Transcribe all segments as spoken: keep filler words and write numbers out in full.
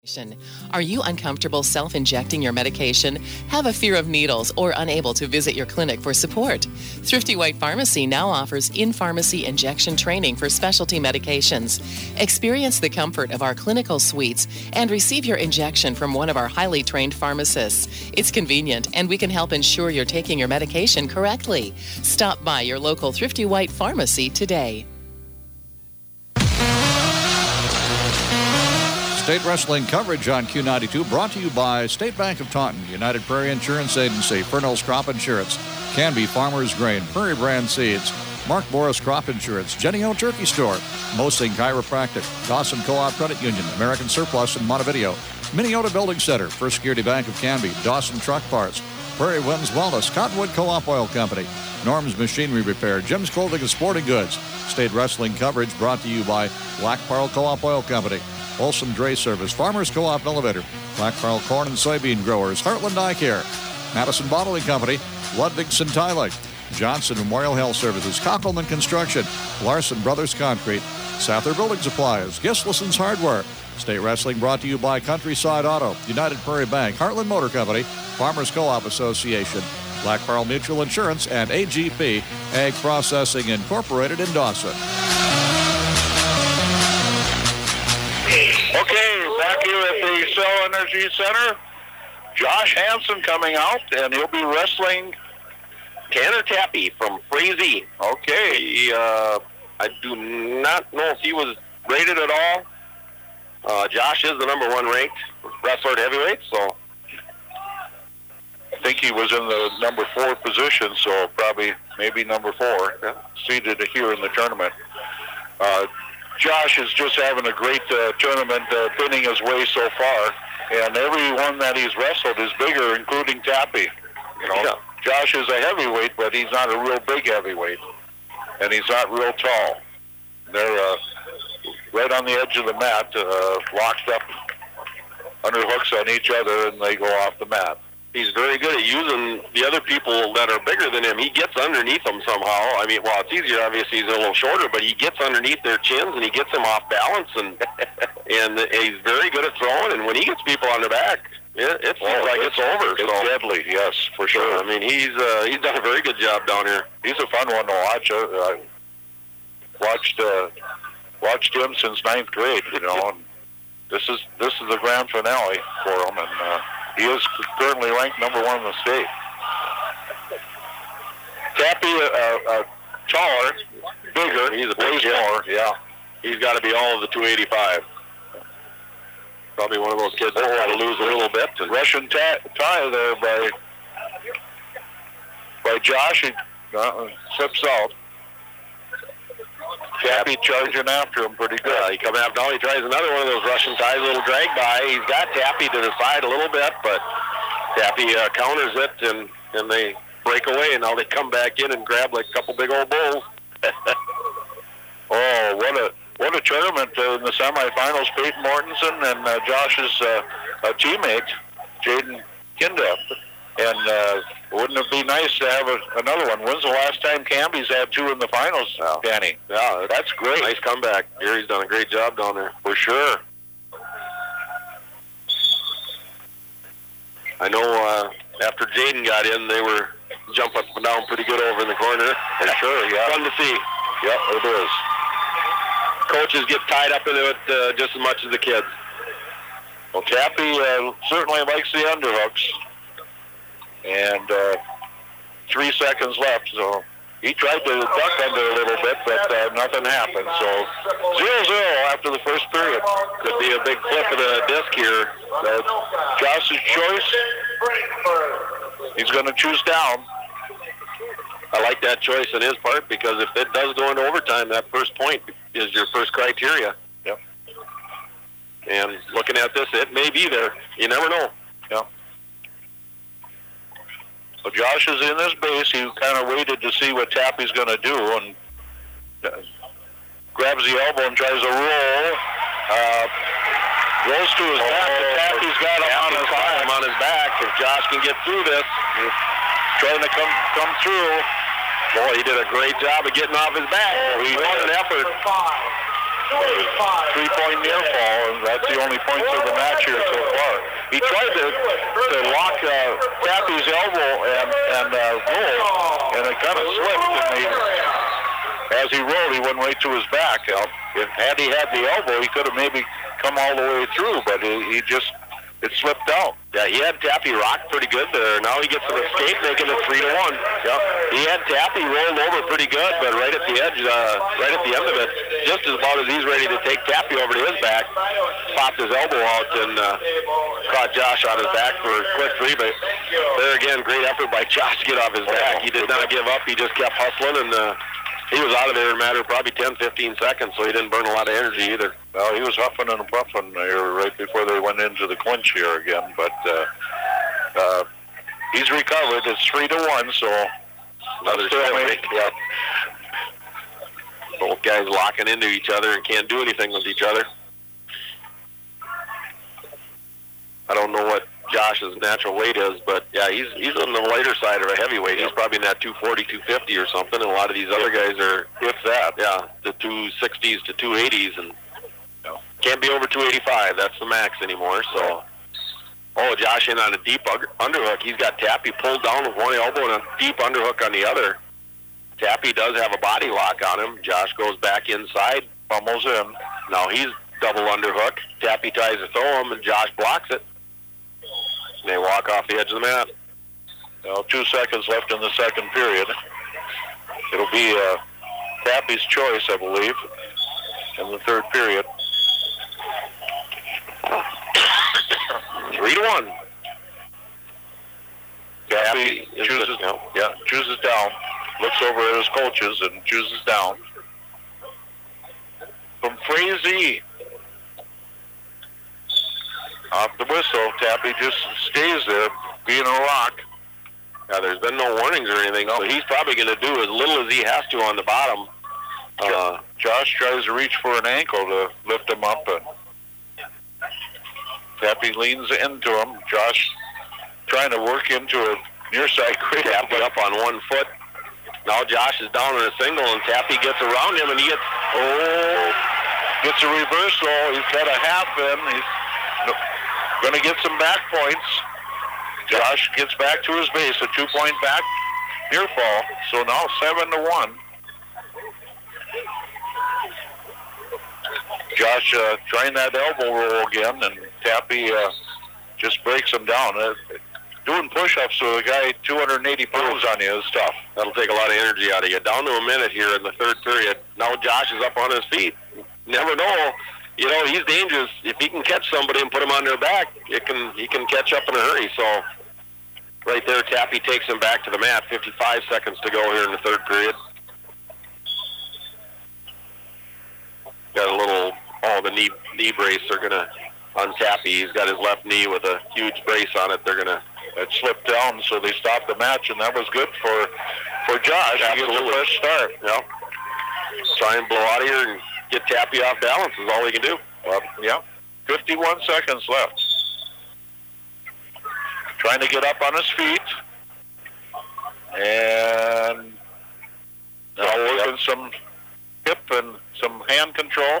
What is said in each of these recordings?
Are you uncomfortable self-injecting your medication, have a fear of needles, or unable to visit your clinic for support? Thrifty White Pharmacy now offers in-pharmacy injection training for specialty medications. Experience the comfort of our clinical suites and receive your injection from one of our highly trained pharmacists. It's convenient, and we can help ensure you're taking your medication correctly. Stop by your local Thrifty White Pharmacy today. State Wrestling coverage on Q ninety-two brought to you by State Bank of Taunton, United Prairie Insurance Agency, Fernald's Crop Insurance, Canby Farmers Grain, Prairie Brand Seeds, Mark Boris Crop Insurance, Jenny O Turkey Store, Mosing Chiropractic, Dawson Co-op Credit Union, American Surplus in Montevideo, Minneota Building Center, First Security Bank of Canby, Dawson Truck Parts, Prairie Winds Wellness, Cottonwood Co-op Oil Company, Norm's Machinery Repair, Jim's Clothing and Sporting Goods. State Wrestling coverage brought to you by Black Pearl Co-op Oil Company, Folsom Dray Service, Farmers Co-op Elevator, Black Pearl Corn and Soybean Growers, Heartland Eye Care, Madison Bottling Company, Ludwigson Tyler, Johnson Memorial Health Services, Cockelman Construction, Larson Brothers Concrete, Sather Building Supplies, Gislison's Hardware. State Wrestling brought to you by Countryside Auto, United Prairie Bank, Heartland Motor Company, Farmers Co-op Association, Black Pearl Mutual Insurance, and A G P, Ag Processing Incorporated in Dawson. Okay, back here at the Cell Energy Center, Josh Hansen coming out, and he'll be wrestling Tanner Tappy from Frazee. Okay. He, uh, I do not know if he was rated at all. Uh, Josh is the number one ranked wrestler at heavyweight, so. I think he was in the number four position, so probably maybe number four, yeah, seated here in the tournament. Uh, Josh is just having a great uh, tournament, uh, pinning his way so far, and everyone that he's wrestled is bigger, including Tappy. You know, yeah. Josh is a heavyweight, but he's not a real big heavyweight, and he's not real tall. They're uh, right on the edge of the mat, uh, locked up under hooks on each other, and they go off the mat. He's very good at using the other people that are bigger than him. He gets underneath them somehow. I mean, well, it's easier, obviously, he's a little shorter, but he gets underneath their chins, and he gets them off balance, and and he's very good at throwing, and when he gets people on their back, it, it seems oh, like it's, it's over. It's so deadly, yes, for sure. I mean, he's uh, he's done a very good job down here. He's a fun one to watch. I watched, uh, watched him since ninth grade, you know, and this is, this is the grand finale for him, and uh, he is currently ranked number one in the state. Tappy, uh, uh, taller, bigger. He's a big weighs kid. more. Yeah, he's got to be all of the two eighty-five. Probably one of those kids that's got to lose a little bit. To Russian tie, tie there by by Josh. He uh, slips out. Tappy charging after him pretty good. Yeah, he comes out. Now he tries another one of those Russian ties, a little drag by. He's got Tappy to the side a little bit, but Tappy uh, counters it, and, and they break away, and now they come back in and grab like a couple big old bulls. Oh, what a what a tournament uh, in the semifinals. Peyton Mortensen and uh, Josh's uh, uh, teammate, Jaden Kinda. And uh, wouldn't it be nice to have a, another one? When's the last time Canby's had two in the finals, yeah. Danny? Yeah, that's great. Nice comeback. Gary's done a great job down there. For sure. I know uh, after Jaden got in, they were jumping up and down pretty good over in the corner. For sure, yeah. Fun to see. Yep, it is. Coaches get tied up into it uh, just as much as the kids. Well, Tappy uh, certainly likes the underhooks. And uh, three seconds left, so he tried to duck under a little bit, but uh, nothing happened. So zero zero after the first period. Could be a big flip of the disc here. Uh, Josh's choice. He's going to choose down. I like that choice on his part, because if it does go into overtime, that first point is your first criteria. Yep. And looking at this, it may be there. You never know. Yep. So Josh is in his base. He kind of waited to see what Tappy's going to do, and uh, grabs the elbow and tries to roll. Uh, rolls to his oh, back, but Tappy's got him on his, him on his back. If Josh can get through this, he's trying to come come through. Boy, he did a great job of getting off his back. Oh, he what did. an effort. three-point near fall, and that's the only points of the match here so far. He tried to, to lock uh, Tappy's elbow and, and uh, roll, and it kind of slipped, and he, as he rolled, he went right to his back. Uh, if, had he had the elbow, he could have maybe come all the way through, but he, he just, it slipped out. Yeah, he had Tappy rocked pretty good there. Now he gets an escape, making it three to one. Yep. He had Tappy rolled over pretty good, but right at the edge, uh, right at the end of it, just as about as he's ready to take Tappy over to his back, popped his elbow out and uh, caught Josh on his back for a quick three. But there again, great effort by Josh to get off his back. He did not give up. He just kept hustling, and uh, he was out of there in a matter of probably ten, fifteen seconds, so he didn't burn a lot of energy either. Well, he was huffing and puffing there right before they went into the clinch here again, but uh, uh, he's recovered. It's three to one, so another stalemate. Yeah. Both guys locking into each other and can't do anything with each other. I don't know what Josh's natural weight is, but yeah, he's he's on the lighter side of a heavyweight. He's probably in that two forty, two fifty or something, and a lot of these other guys are, if that, yeah, the two sixties to two eighties, and no. Can't be over two eighty-five. That's the max anymore, so... Oh, Josh in on a deep underhook. He's got Tappy pulled down with one elbow and a deep underhook on the other. Tappy does have a body lock on him. Josh goes back inside, pummels him. Now he's double underhook. Tappy tries to throw him, and Josh blocks it. They walk off the edge of the mat. Well, two seconds left in the second period. It'll be uh, Tappy's choice, I believe, in the third period. Three to one. Tappy chooses, yeah, chooses down. Looks over at his coaches and chooses down. From Frazee. Off the whistle, Tappy just stays there, being a rock. Yeah, there's been no warnings or anything, so he's probably going to do as little as he has to on the bottom. Uh, Josh tries to reach for an ankle to lift him up, and Tappy leans into him. Josh trying to work into a near side grip. Tappy up on one foot. Now Josh is down in a single, and Tappy gets around him, and he gets, oh, gets a reversal. He's got a half in. He's going to get some back points. Josh gets back to his base, a two-point back near fall. So now seven to one. Josh uh, trying that elbow roll again, and Tappy uh, just breaks him down. Uh, doing push-ups with a guy two hundred eighty pounds on you is tough. That'll take a lot of energy out of you. Down to a minute here in the third period. Now Josh is up on his feet. Never know. You know, he's dangerous. If he can catch somebody and put him on their back, it can he can catch up in a hurry. So right there, Tappy takes him back to the mat. fifty-five seconds to go here in the third period. Got a little, oh, the knee knee brace. They're going to untap. He's got his left knee with a huge brace on it. They're going to, it slipped down, so they stopped the match, and that was good for, for Josh. Absolutely. He gets a fresh start. Yeah. Try and blow out of here and get Tappy off balance is all he can do. Well, yeah. fifty-one seconds left. Trying to get up on his feet. And now working some hip and some hand control.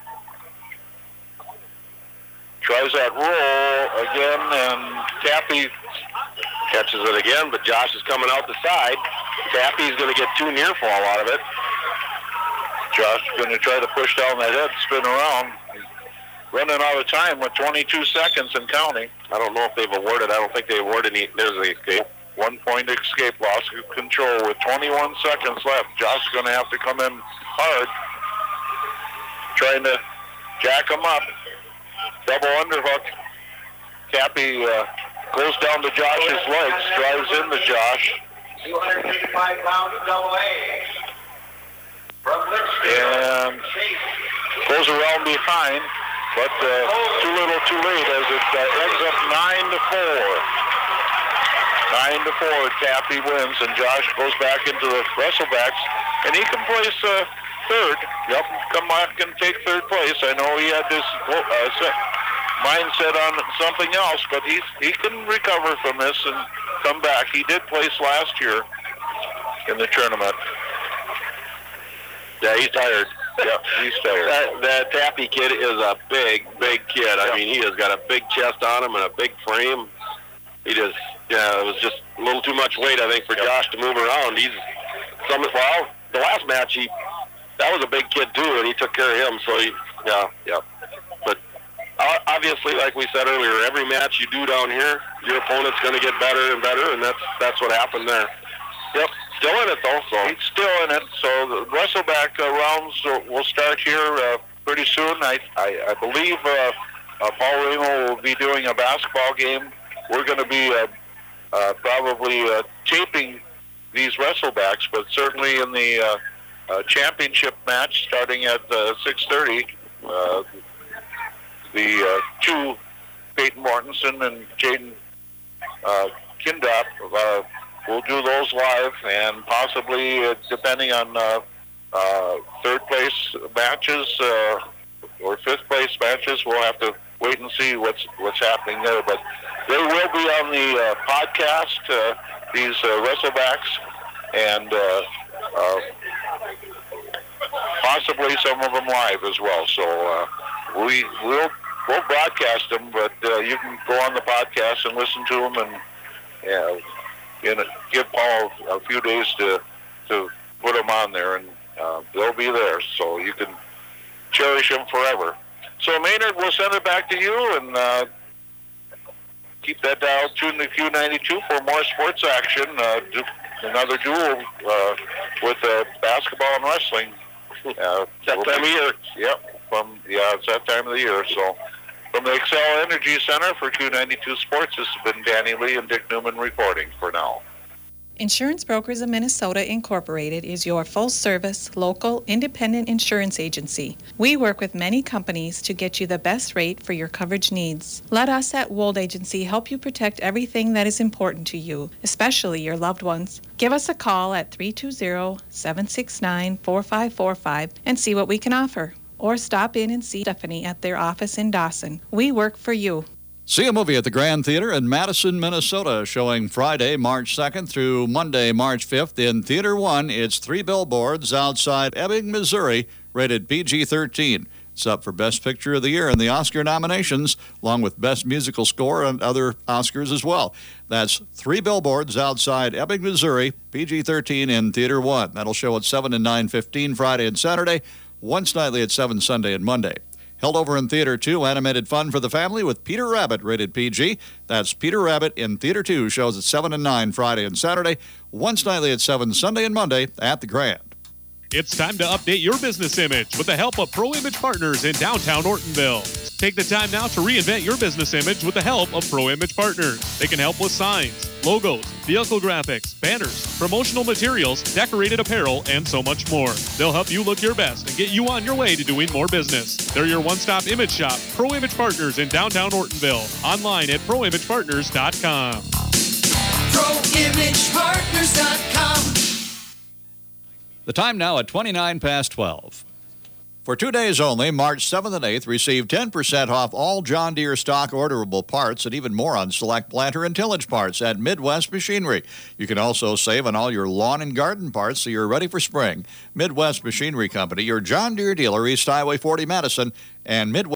Tries that roll again, and Tappy catches it again, but Josh is coming out the side. Tappy's going to get two near fall out of it. Josh is going to try to push down that head, spin around. Running out of time with twenty-two seconds and counting. I don't know if they've awarded. I don't think they awarded any. There's the escape. One point escape, loss of control with twenty-one seconds left. Josh is going to have to come in hard. Trying to jack him up. Double underhook. Tappy uh, goes down to Josh's legs, drives into Josh. two hundred fifty-five pounds double A. From and goes around behind, but uh, too little too late as it uh, ends up nine to four. nine to four, Tappy wins, and Josh goes back into the wrestlebacks, and he can place uh, third. Yep, come back and take third place. I know he had this uh, mindset on something else, but he's, he can recover from this and come back. He did place last year in the tournament. Yeah, he's tired. Yeah, he's tired. That, that Tappy kid is a big, big kid. I Yeah. mean, he has got a big chest on him and a big frame. He just, yeah, it was just a little too much weight, I think, for Yep. Josh to move around. He's, some, well, the last match, he, that was a big kid, too, and he took care of him, so he, yeah, yeah. But uh, obviously, like we said earlier, every match you do down here, your opponent's going to get better and better, and that's that's what happened there. Yep, still in it, though, so. He's still in it, so the wrestleback uh, rounds uh, will start here uh, pretty soon. I I, I believe uh, uh, Paul Remo will be doing a basketball game. We're going to be uh, uh, probably uh, taping these wrestlebacks, but certainly in the uh, uh, championship match starting at uh, six thirty, uh, the uh, two, Peyton Mortensen and Jaden uh, Kindop, uh, we'll do those live, and possibly, uh, depending on uh, uh, third place matches uh, or fifth place matches, we'll have to wait and see what's what's happening there. But they will be on the uh, podcast, uh, these uh, wrestlebacks, and uh, uh, possibly some of them live as well. So uh, we will we'll broadcast them, but uh, you can go on the podcast and listen to them, and yeah. You know, give Paul a few days to to put them on there, and uh, they'll be there, so you can cherish them forever. So Maynard, we'll send it back to you, and uh, keep that dial tuned to Q ninety-two for more sports action. Uh, do, another duel uh, with uh, basketball and wrestling. Uh, That we'll time be, of year. Yep, from yeah, it's that time of the year. So from the Excel Energy Center for Q ninety-two Sports, this has been Danny Lee and Dick Newman reporting for now. Insurance Brokers of Minnesota Incorporated is your full-service, local, independent insurance agency. We work with many companies to get you the best rate for your coverage needs. Let us at Wold Agency help you protect everything that is important to you, especially your loved ones. Give us a call at three two zero, seven six nine, four five four five and see what we can offer. Or stop in and see Stephanie at their office in Dawson. We work for you. See a movie at the Grand Theater in Madison, Minnesota, showing Friday, March second through Monday, March fifth. In Theater one, it's Three Billboards Outside Ebbing, Missouri, rated P G thirteen. It's up for Best Picture of the Year and the Oscar nominations, along with Best Musical Score and other Oscars as well. That's Three Billboards Outside Ebbing, Missouri, P G thirteen in Theater one. That'll show at seven and nine fifteen Friday and Saturday, once nightly at seven Sunday and Monday. Held over in Theater two, animated fun for the family with Peter Rabbit, rated P G. That's Peter Rabbit in Theater two, shows at seven and nine Friday and Saturday, once nightly at seven Sunday and Monday at the Grand. It's time to update your business image with the help of Pro Image Partners in downtown Ortonville. Take the time now to reinvent your business image with the help of Pro Image Partners. They can help with signs, logos, vehicle graphics, banners, promotional materials, decorated apparel, and so much more. They'll help you look your best and get you on your way to doing more business. They're your one-stop image shop, Pro Image Partners in downtown Ortonville. Online at pro image partners dot com. pro image partners dot com. The time now at twenty-nine past twelve. For two days only, March seventh and eighth, receive ten percent off all John Deere stock orderable parts and even more on select planter and tillage parts at Midwest Machinery. You can also save on all your lawn and garden parts so you're ready for spring. Midwest Machinery Company, your John Deere dealer, East Highway forty Madison, and Midwest